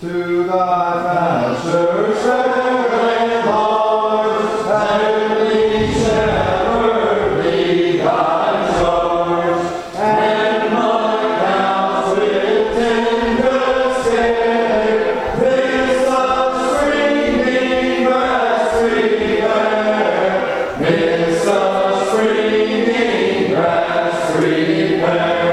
To thy master's servant heart, heavenly shepherd, be thy charge, and mark out with tenderest care, this upspringing grass prepare, this upspringing grass prepare.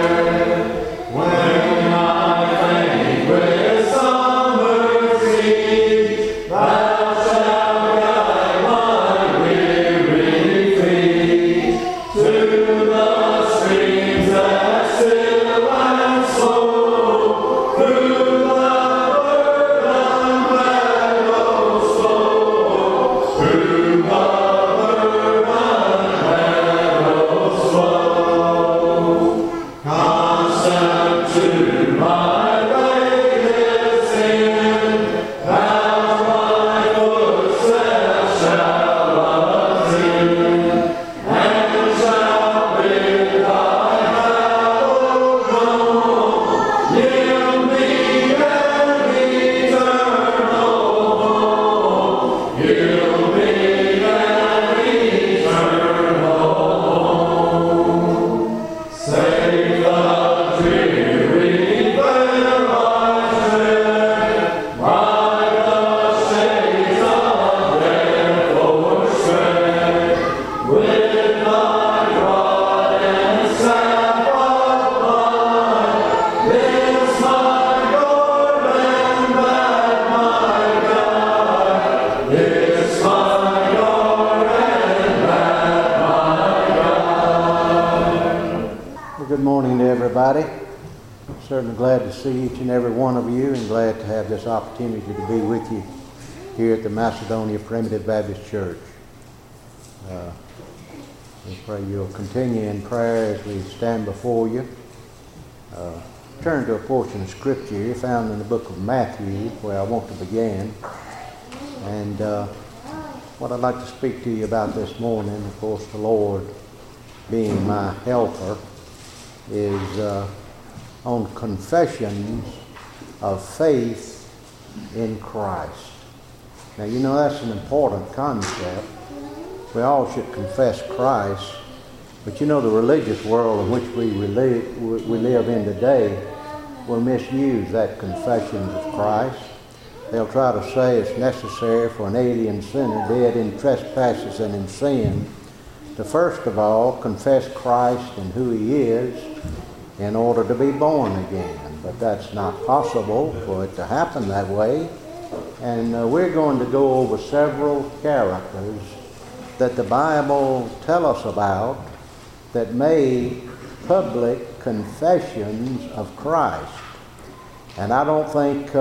When I faint with summer seed, thou shalt guide my weary feet to the streams that still and slow, through the verdant meadows flow, through the verdant meadows flow. Constant to my latest sin, thou my footsteps shalt attend, and shall with thy hallowed throne yield me an eternal home, yield me an eternal home. Save the dreary where I tread, my the shades of death o'ershred, with thy rod and staff abide, this my Lord and that my God, this my Lord and that my God. Well, good morning to everybody. Certainly glad to see each and every one of you, and glad to have this opportunity to be with you here at the Macedonia Primitive Baptist Church. We pray you'll continue in prayer as we stand before you. Turn to a portion of Scripture here found in the book of Matthew, where I want to begin. And what I'd like to speak to you about this morning, of course, the Lord being my helper, is on confessions of faith in Christ. Now, you know that's an important concept. We all should confess Christ, but you know the religious world in which we live in today will misuse that confessions of Christ. They'll try to say it's necessary for an alien sinner dead in trespasses and in sin to first of all confess Christ and who He is in order to be born again. But that's not possible for it to happen that way. And we're going to go over several characters that the Bible tells us about that made public confessions of Christ. And I don't think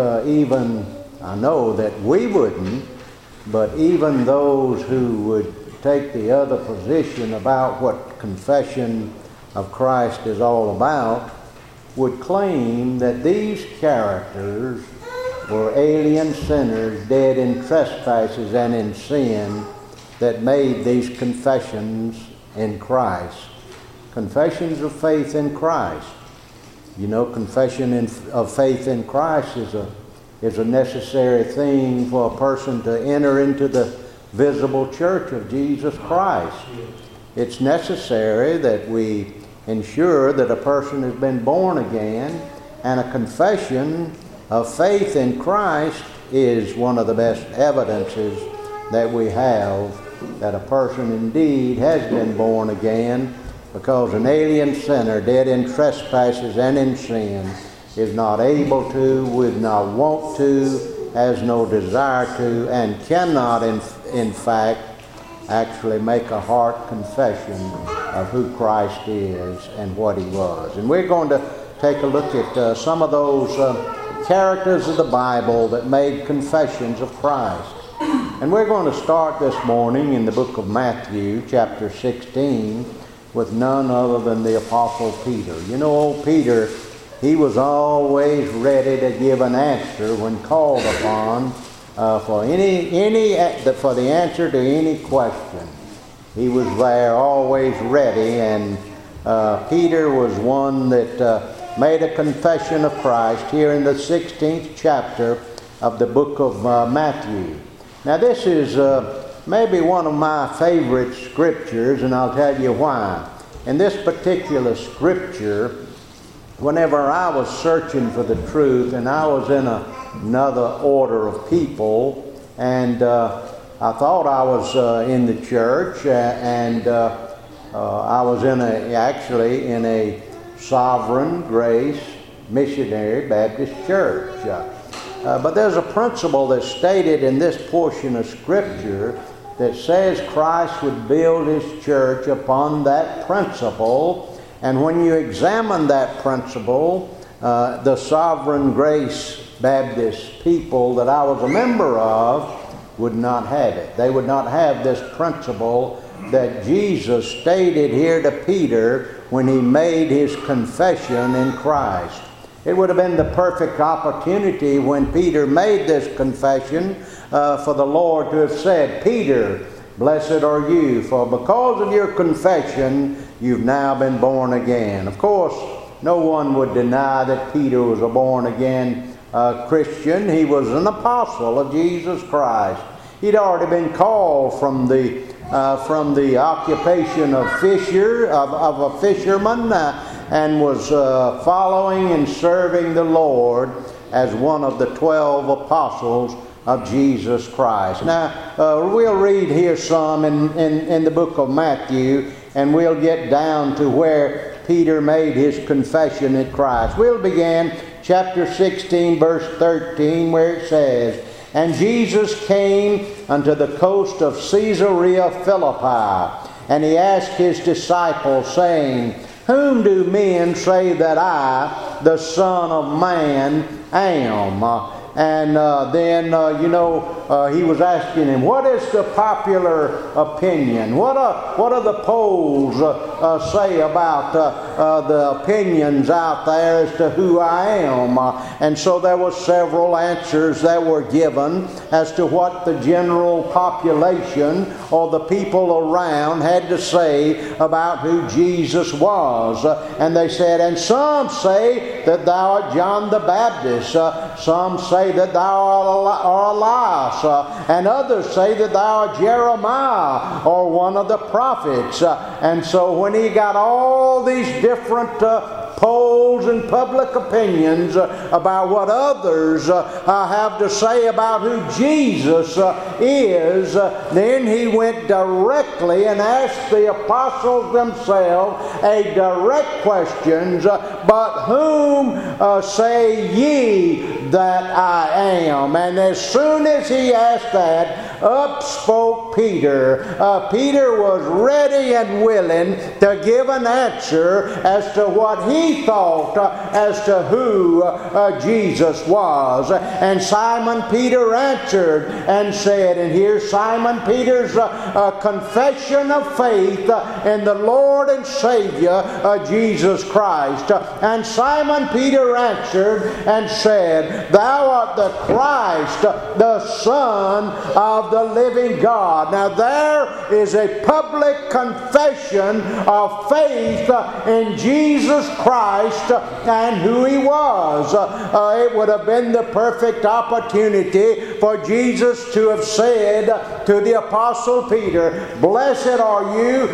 I know that we wouldn't, but even those who would take the other position about what confession of Christ is all about would claim that these characters were alien sinners dead in trespasses and in sin that made these confessions in Christ. Confessions of faith in Christ. You know, confession of faith in Christ is a necessary thing for a person to enter into the visible church of Jesus Christ. It's necessary that we ensure that a person has been born again, and a confession of faith in Christ is one of the best evidences that we have that a person indeed has been born again, because an alien sinner dead in trespasses and in sin is not able to, would not want to, has no desire to, and cannot in fact actually make a heart confession of who Christ is and what He was. And we're going to take a look at some of those characters of the Bible that made confessions of Christ. And we're going to start this morning in the book of Matthew, chapter 16, with none other than the Apostle Peter. You know, old Peter, he was always ready to give an answer when called upon for the answer to any question. He was there always ready, and Peter was one that made a confession of Christ here in the 16th chapter of the book of Matthew. Now this is maybe one of my favorite scriptures, and I'll tell you why. In this particular scripture, whenever I was searching for the truth, and I was in another order of people, and I thought I was in the church, and I was actually in a Sovereign Grace Missionary Baptist Church. But there's a principle that's stated in this portion of Scripture that says Christ would build His church upon that principle. And when you examine that principle, the Sovereign Grace Baptist people that I was a member of would not have it. They would not have this principle that Jesus stated here to Peter when he made his confession in Christ. It would have been the perfect opportunity when Peter made this confession for the Lord to have said, "Peter, blessed are you, for because of your confession, you've now been born again." Of course, no one would deny that Peter was a born-again Christian. He was an apostle of Jesus Christ. He'd already been called from the occupation of a fisherman, and was following and serving the Lord as one of the 12 apostles of Jesus Christ. Now, we'll read here some in the book of Matthew, and we'll get down to where Peter made his confession in Christ. We'll begin chapter 16, verse 13, where it says, "And Jesus came unto the coast of Caesarea Philippi, and he asked his disciples, saying, Whom do men say that I, the Son of Man, am?" And then he was asking him, what is the popular opinion? What do the polls say about the opinions out there as to who I am? And so there were several answers that were given as to what the general population or the people around had to say about who Jesus was. And they said, "And some say that thou art John the Baptist. Some say that thou art Elias, and others say that thou art Jeremiah or one of the prophets." And so when he got all these different polls and public opinions about what others have to say about who Jesus is, then he went directly and asked the apostles themselves a direct question, "But whom say ye that I am?" And as soon as he asked that, up spoke Peter. Peter was ready and willing to give an answer as to what he thought as to who Jesus was. And Simon Peter answered and said, and here's Simon Peter's confession of faith in the Lord and Savior Jesus Christ. And Simon Peter answered and said, "Thou art the Christ, the Son of the living God." Now there is a public confession of faith in Jesus Christ and who He was. It would have been the perfect opportunity for Jesus to have said to the Apostle Peter, "Blessed are you,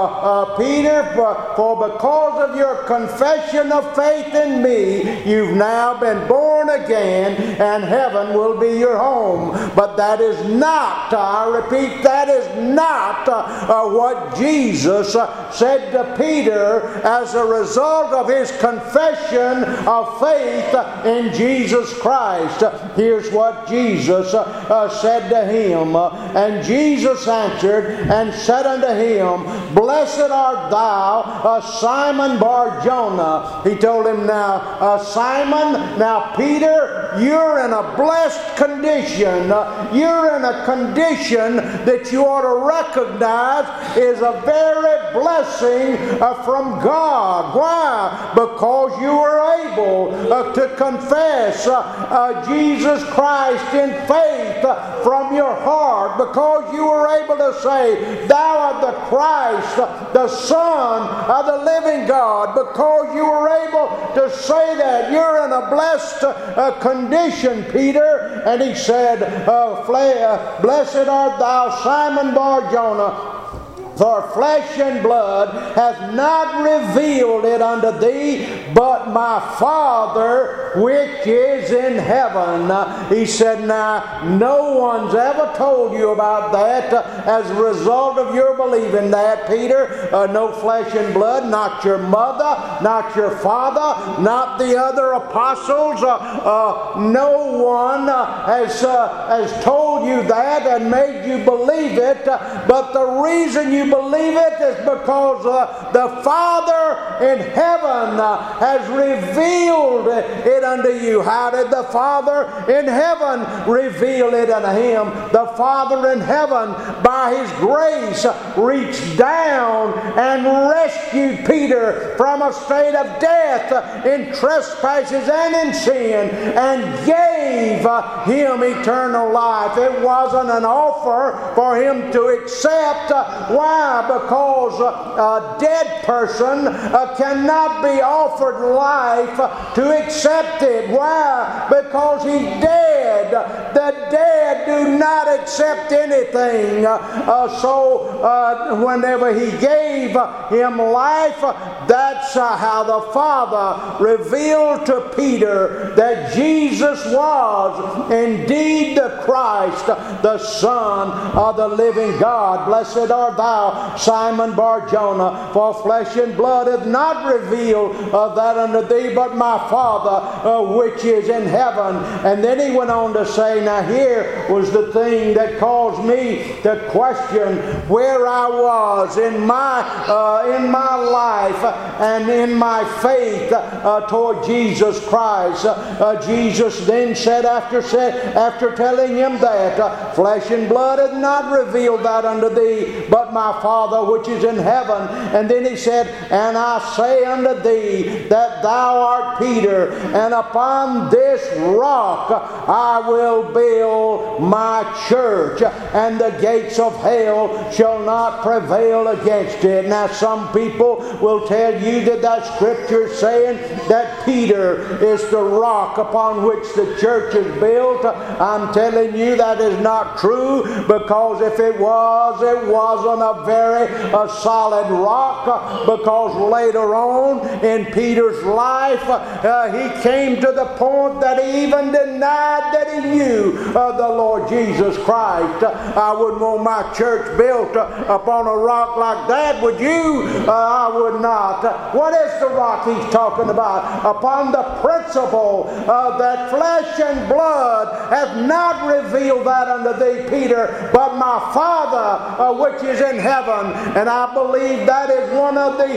Peter, for because of your confession of faith in me, you've now been born again, and heaven will be your home." But that is not, I repeat, that is not what Jesus said to Peter as a result of his confession of faith in Jesus Christ. Here's what Jesus said to him. "And Jesus answered and said unto him, Blessed art thou, Simon Bar-Jonah." He told him, "Now, Simon, now Peter, you're in a blessed condition. You're in a condition that you ought to recognize is a very blessing from God. Why? Because you were able to confess Jesus Christ in faith from your heart. Because you were able to say, Thou art the Christ, Christ, the Son of the living God. Because you were able to say that, you're in a blessed condition, Peter. And he said, blessed art thou, Simon Bar-Jonah, for flesh and blood hath not revealed it unto thee, but my Father which is in heaven. He said, now, no one's ever told you about that as a result of your believing that, Peter. No flesh and blood, not your mother, not your father, not the other apostles. No one has told you that and made you believe it. But the reason you believe it is because the Father in heaven has revealed it unto you. How did the Father in heaven reveal it unto him? The Father in heaven, by His grace, reached down and rescued Peter from a state of death in trespasses and in sin, and gave him eternal life. It wasn't an offer for him to accept. Why? Because a dead person cannot be offered life to accept it. Why? Because he's dead. The dead do not accept anything. So whenever he gave him life, that's how the Father revealed to Peter that Jesus was indeed the Christ, the Son of the living God. Blessed art thou, Simon Bar-Jonah, for flesh and blood hath not revealed that unto thee, but my Father which is in heaven. And then he went on to say, now here was the thing that caused me to question where I was in my life and in my faith toward Jesus Christ. Jesus then said, after telling him that, flesh and blood hath not revealed that unto thee, but my Father which is in heaven. And then he said, and I say unto thee that thou art Peter, and upon this rock I will build my church, and the gates of hell shall not prevail against it. Now some people will tell you that scripture is saying that Peter is the rock upon which the church is built. I'm telling you that is not true, because if it wasn't a very solid rock, because later on in Peter's life he came to the point that he even denied that he knew the Lord Jesus Christ. I wouldn't want my church built upon a rock like that, would you? I would not. What is the rock he's talking about? Upon the principle that flesh and blood hath not revealed that unto thee, Peter, but my Father which is in heaven. And I believe that is one of the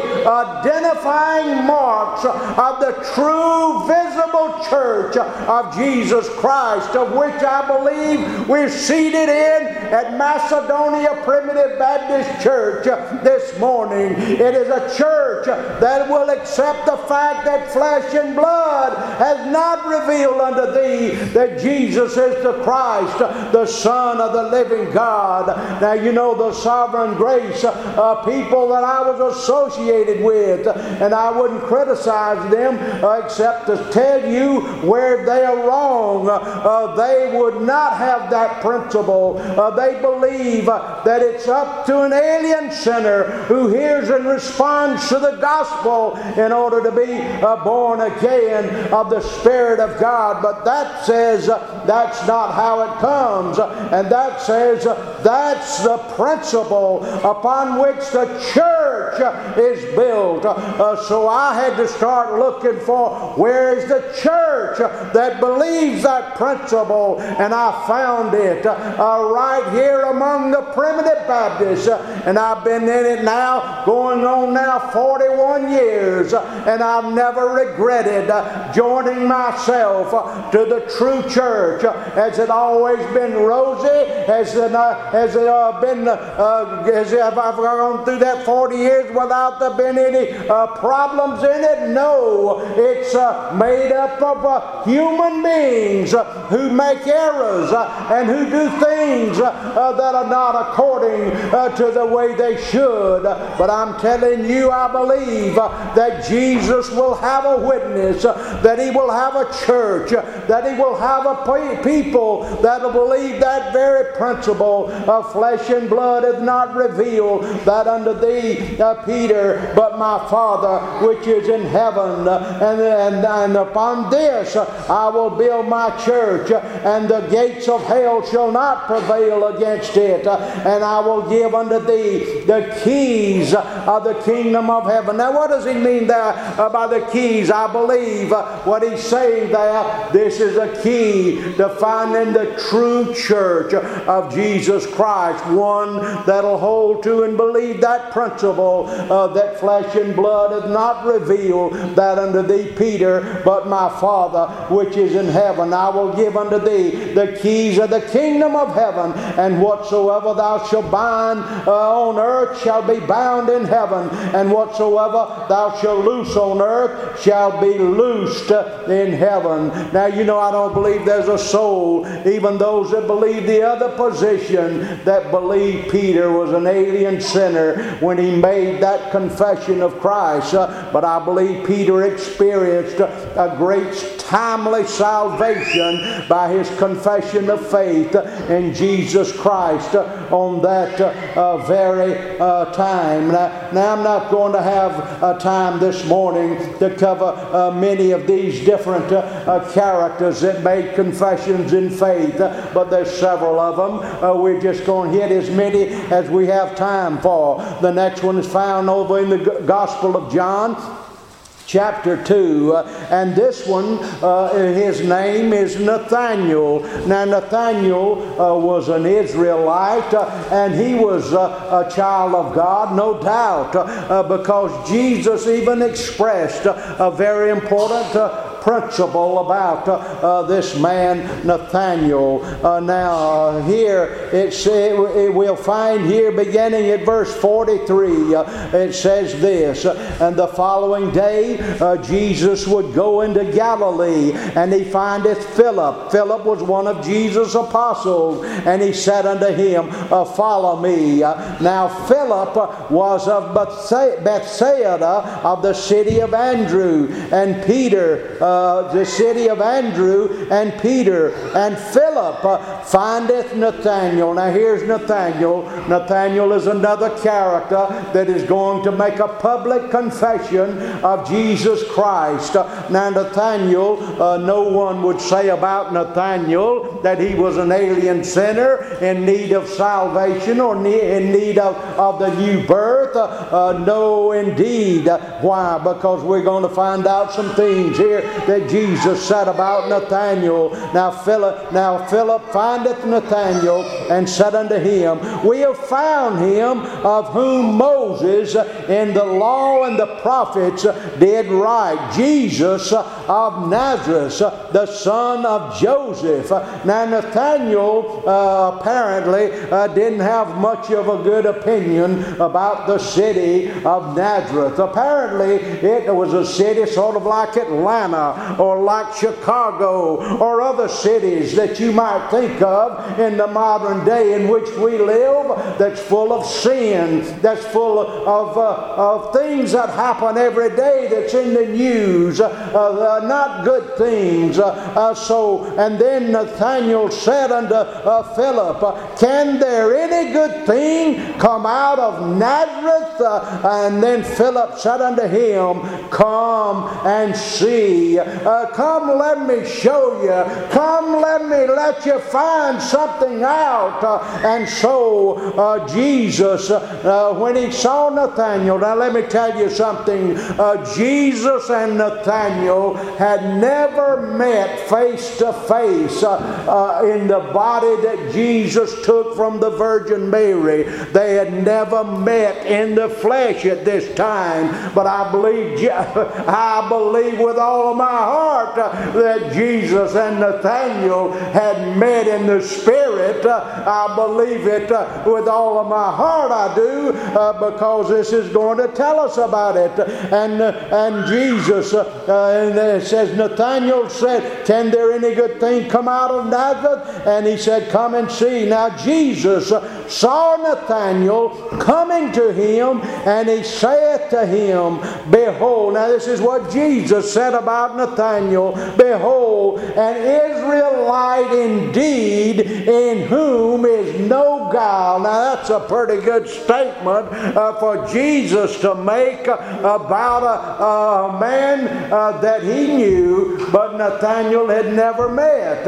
identifying marks of the true visible church of Jesus Christ, of which I believe we're seated in at Macedonia Primitive Baptist Church this morning. It is a church that will accept the fact that flesh and blood has not revealed unto thee that Jesus is the Christ, the Son of the living God. Now you know the Sovereign Grace people that I was associated with, and I wouldn't criticize them except to tell you where they are wrong. They would not have that principle. They believe that it's up to an alien sinner who hears and responds to the gospel in order to be born again of the Spirit of God. But that says that's not how it comes. And that says that's the principle upon which the church is built. So I had to start looking for where is the church that believes that principle, and I found it right here among the Primitive Baptists. And I've been in it now, going on now 41 years, and I've never regretted joining myself to the true church. Has it always been rosy? Has has I gone through that 40 years without there been any problems in it? No. It's made up of human beings who make errors and who do things that are not according to the way they should. But I'm telling you, I believe that Jesus will have a witness, that He will have a church, that He will have a people that will believe that very principle of flesh and blood hath not revealed that unto thee, Peter, but my Father which is in heaven. And upon this I will build my church, and the gates of hell shall not prevail against it. And I will give unto thee the keys of the kingdom of heaven. Now what does he mean there by the keys? I believe what he's saying there, this is a key to finding the true church of Jesus Christ, one that'll hold to and believe that principle that flesh and blood hath not revealed that unto thee, Peter, but my Father which is in heaven. I will give unto thee the keys of the kingdom of heaven, and whatsoever thou shalt bind on earth shall be bound in heaven, and whatsoever thou shalt loose on earth shall be loosed in heaven. Now you know I don't believe there's a soul, even those that believe the other position, that believe Peter was an alien sinner when he made that confession of Christ. But I believe Peter experienced a great timely salvation by his confession of faith in Jesus Christ on that very time. Now I'm not going to have a time this morning to cover many of these different characters that made confessions in faith, but there's several of them. We're just going to hit as many as we have time for. The next one is found over in the Gospel of John, chapter 2, and this one, his name is Nathaniel. Now Nathaniel was an Israelite, and he was a child of God, no doubt, because Jesus even expressed a very important principle about this man Nathaniel. Now here we'll find here beginning at verse 43, it says this, and the following day Jesus would go into Galilee, and he findeth Philip. Philip was one of Jesus' apostles, and he said unto him, follow me. Now Philip was of Bethsaida, of the city of Andrew, and Peter, the city of Andrew and Peter. And Philip findeth Nathanael. Now here's Nathanael. Nathanael is another character that is going to make a public confession of Jesus Christ. Now Nathanael, no one would say about Nathanael that he was an alien sinner in need of salvation or in need of the new birth. No, indeed. Why? Because we're going to find out some things here that Jesus said about Nathanael. Now Philip findeth Nathanael and said unto him, we have found him of whom Moses in the law and the prophets did write, Jesus of Nazareth, the son of Joseph. Now Nathanael apparently didn't have much of a good opinion about the city of Nazareth. Apparently it was a city sort of like Atlanta or like Chicago or other cities that you might think of in the modern day in which we live, that's full of sin, that's full of things that happen every day that's in the news, not good things. And then Nathanael said unto Philip, can there any good thing come out of Nazareth? And then Philip said unto him, come and see. Come, let me show you. Come, let you find something out. And so Jesus, when he saw Nathanael, now let me tell you something. Jesus and Nathanael had never met face to face in the body that Jesus took from the Virgin Mary. They had never met in the flesh at this time. But I believe with all of my heart that Jesus and Nathanael had met in the Spirit. I believe it with all of my heart, I do, because this is going to tell us about it. And Jesus, and it says, Nathanael said, can there any good thing come out of Nazareth? And he said, come and see. Now Jesus saw Nathanael coming to him, and he saith to him, behold. Now this is what Jesus said about Nathanael. Behold, an Israelite indeed, in whom is no guile. Now that's a pretty good statement for Jesus to make about a man that he knew, but Nathanael had never met.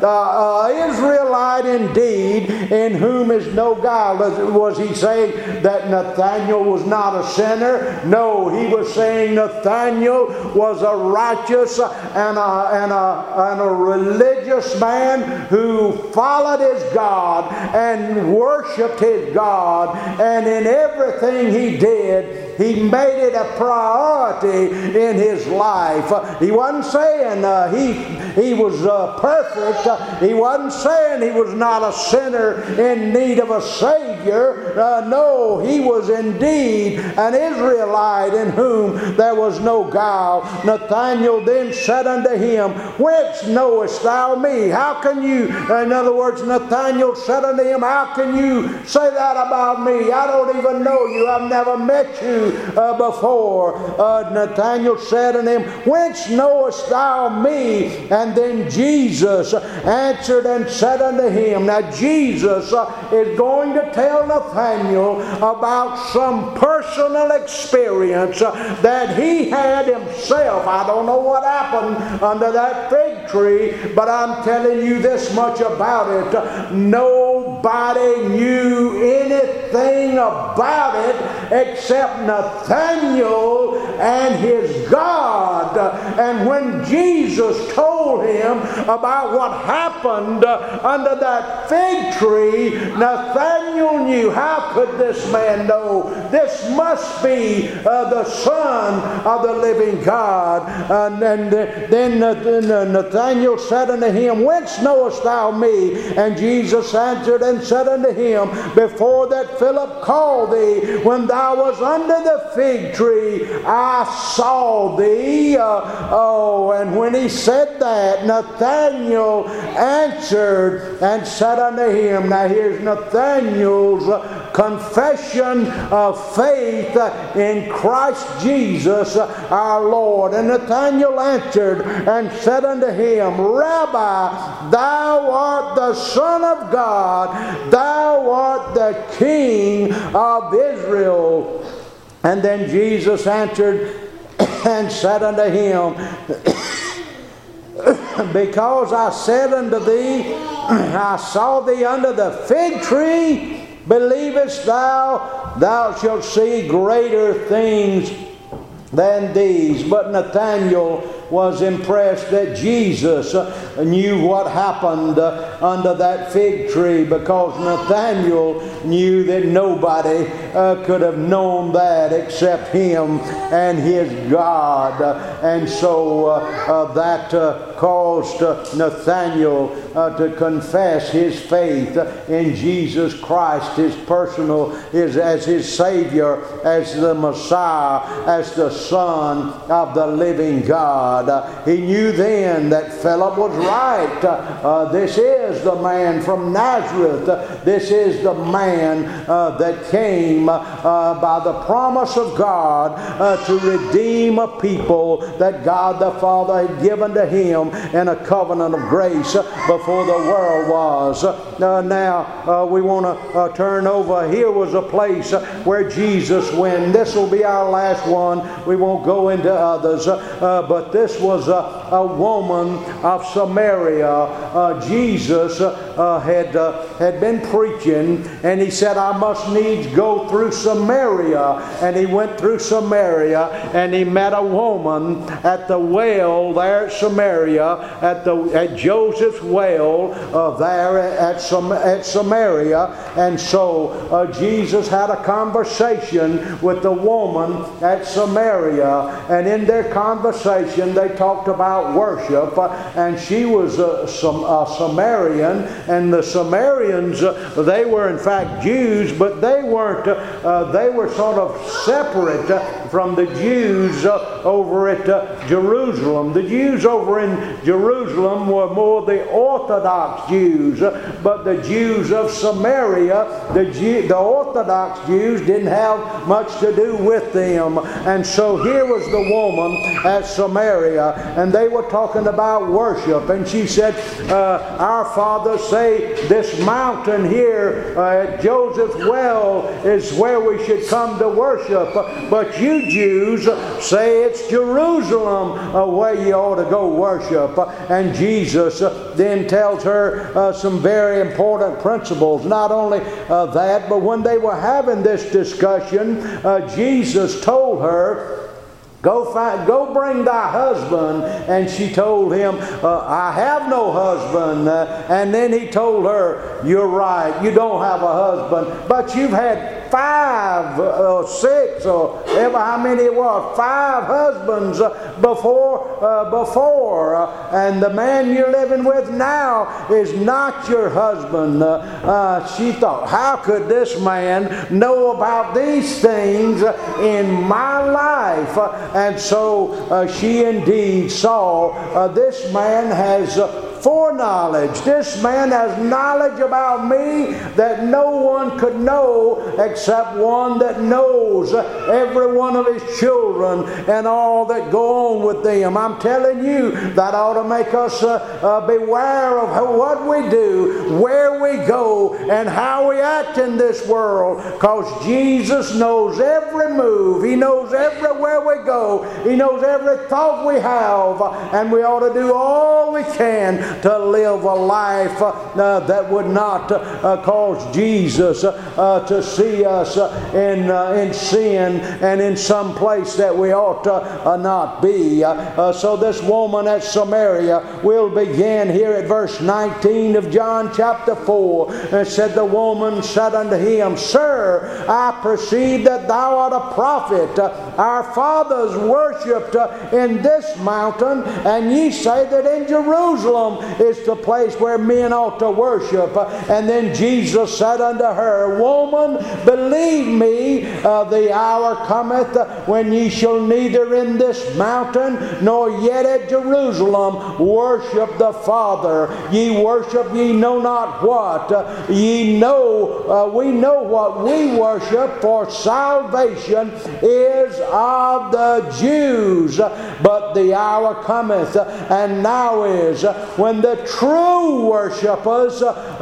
Israelite indeed, in whom is no guile. Was he saying that Nathanael was not a sinner? No, he was saying Nathanael was a righteous and a religious man who followed his God and worshiped his God, and in everything he did, he made it a priority in his life. He wasn't saying he was perfect. He wasn't saying he was not a sinner in need of a Savior. No, he was indeed an Israelite in whom there was no guile. Nathanael then said unto him, whence knowest thou me? How can you, in other words, Nathanael said unto him, how can you say that about me? I don't even know you. I've never met you before. Nathanael said unto him, whence knowest thou me? And then Jesus answered and said unto him. Now Jesus is going to tell Nathanael about some personal experience that he had himself. I don't know what happened under that fig tree, but I'm telling you this much about it. Nobody knew anything about it except Nathanael and his God. And when Jesus told him about what happened under that fig tree, Nathanael knew. How could this man know? This must be the Son of the living God. And then Nathanael said unto him, whence knowest thou me? And Jesus answered and said unto him, before that Philip called thee, when thou was under the fig tree, I saw thee. And when he said that, Nathanael answered and said unto him. Now here's Nathanael's confession of faith in Christ Jesus our Lord. And Nathanael answered and said unto him, Rabbi, thou art the Son of God, thou art the King of Israel. And then Jesus answered and said unto him, because I said unto thee, I saw thee under the fig tree, believest thou? Thou shalt see greater things than these. But Nathanael was impressed that Jesus knew what happened under that fig tree, because Nathanael knew that nobody could have known that except him and his God. And so that caused Nathanael to confess his faith in Jesus Christ, his personal, as his Savior, as the Messiah, as the Son of the living God. He knew then that Philip was right. This is the man from Nazareth. This is the man that came by the promise of God to redeem a people that God the Father had given to him in a covenant of grace before the world was. Now we want to turn over. Here was a place where Jesus went. This will be our last one. We won't go into others, but this was a woman of Samaria. Jesus had been preaching, and he said, I must needs go through Samaria. And he went through Samaria, and he met a woman at the well there at Samaria, at Joseph's well there at Samaria. And so Jesus had a conversation with the woman at Samaria, and in their conversation they talked about worship, and she was a Samaritan, and the Samaritans, they were in fact Jews, but they weren't, they were sort of separate from the Jews over at Jerusalem. The Jews over in Jerusalem were more the Orthodox Jews, but the Jews of Samaria, the Orthodox Jews didn't have much to do with them. And so here was the woman at Samaria, and they were talking about worship, and she said, our fathers say this mountain here at Joseph's well is where we should come to worship, but you Jews say it's Jerusalem where you ought to go worship. And Jesus then tells her some very important principles. Not only that, but when they were having this discussion, Jesus told her, Go bring thy husband. And she told him, I have no husband. And then he told her, you're right, you don't have a husband, but you've had 5 or 6 or ever how many it was, 5 husbands before, and the man you're living with now is not your husband. She thought, how could this man know about these things in my life? And so she indeed saw this man has foreknowledge. This man has knowledge about me that no one could know except one that knows every one of his children and all that go on with them. I'm telling you, that ought to make us beware of what we do, where we go, and how we act in this world, because Jesus knows every move. He knows everywhere we go. He knows every thought we have, and we ought to do all we can to live a life that would not cause Jesus to see us in sin and in some place that we ought to not be. So this woman at Samaria, we'll begin here at verse 19 of John chapter 4. And said, the woman said unto him, Sir, I perceive that thou art a prophet. Our fathers worshipped in this mountain, and ye say that in Jerusalem is the place where men ought to worship. And then Jesus said unto her, Woman, believe me, the hour cometh when ye shall neither in this mountain nor yet at Jerusalem worship the Father. Ye worship ye know not what. Ye know, we know what we worship, for salvation is of the Jews. But the hour cometh, and now is, when the true worshipers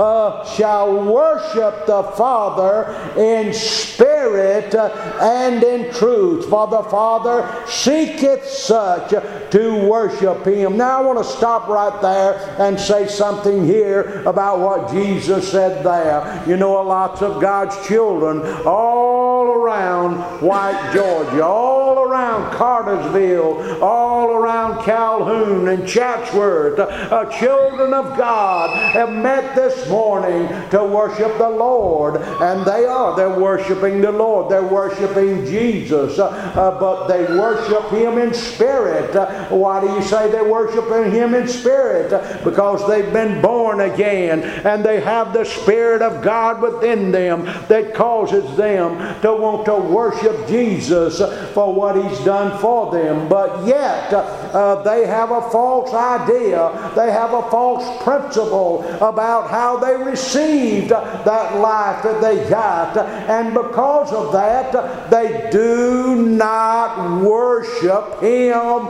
shall worship the Father in spirit and in truth. For the Father seeketh such to worship Him. Now I want to stop right there and say something here about what Jesus said there. You know, lots of God's children all around White, Georgia, all around Cartersville, all around Calhoun and Chatsworth, children of God have met this morning to worship the Lord, and they're worshiping the Lord. They're worshiping Jesus, but they worship Him in spirit. Why do you say they're worshiping Him in spirit? Because they've been born again, and they have the Spirit of God within them that causes them to want to worship Jesus for what He's done for them. But yet they have a false idea. They have a false principle about how they received that life that they got, and because of that they do not worship Him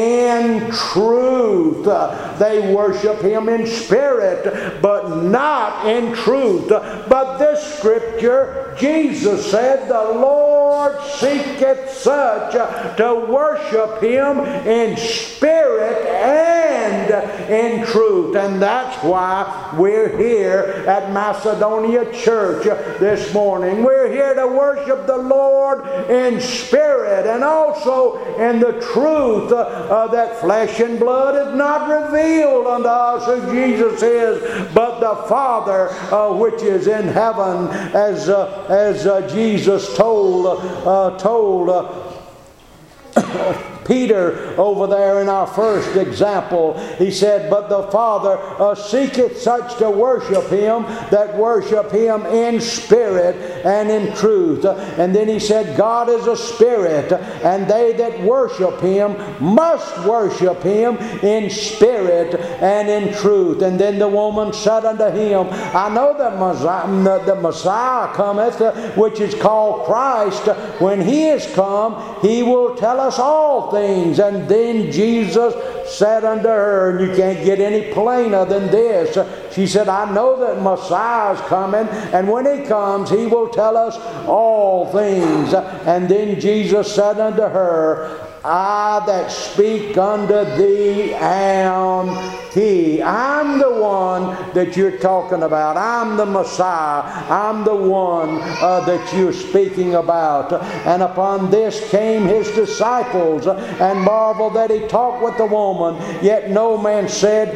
in truth. They worship Him in spirit, but not in truth. But this scripture, Jesus said, the Lord Lord seeketh such to worship Him in spirit and in truth. And that's why we're here at Macedonia Church this morning. We're here to worship the Lord in spirit and also in the truth that flesh and blood is not revealed unto us who Jesus is, but the Father which is in heaven, as Jesus told Peter over there in our first example. He said, but the Father seeketh such to worship Him that worship Him in spirit and in truth. And then he said, God is a spirit, and they that worship Him must worship Him in spirit and in truth. And then the woman said unto Him, I know that the Messiah cometh, which is called Christ. When He is come, He will tell us all things. And then Jesus said unto her, and you can't get any plainer than this, she said, I know that Messiah is coming, and when He comes, He will tell us all things. And then Jesus said unto her, I that speak unto thee am He. I'm the one that you're talking about. I'm the Messiah. I'm the one that you're speaking about. And upon this came His disciples and marveled that He talked with the woman. Yet no man said,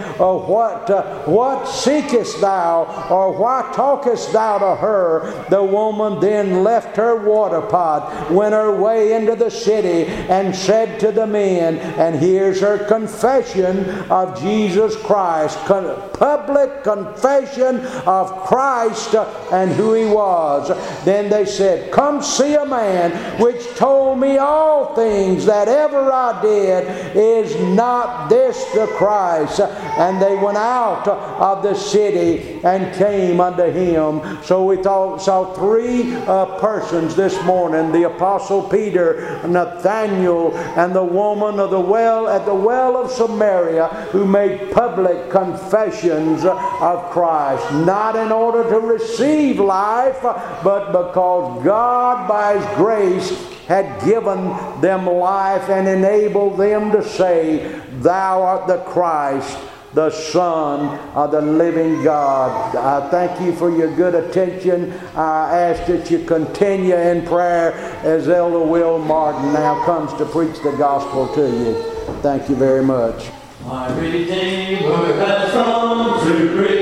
what seekest thou? Or why talkest thou to her? The woman then left her water pot, went her way into the city, and said to the men, and here's her confession of Jesus Christ, public confession of Christ and who He was. Then they said, come see a man which told me all things that ever I did. Is not this the Christ? And they went out of the city and came unto Him. So we saw three persons this morning: the Apostle Peter, Nathaniel, and the woman of the well at the well of Samaria, who made public confessions of Christ, not in order to receive life, but because God by His grace had given them life and enabled them to say, Thou art the Christ, the Son of the living God. I thank you for your good attention. I ask that you continue in prayer as Elder Will Martin now comes to preach the gospel to you. Thank you very much. My Redeemer has come to bring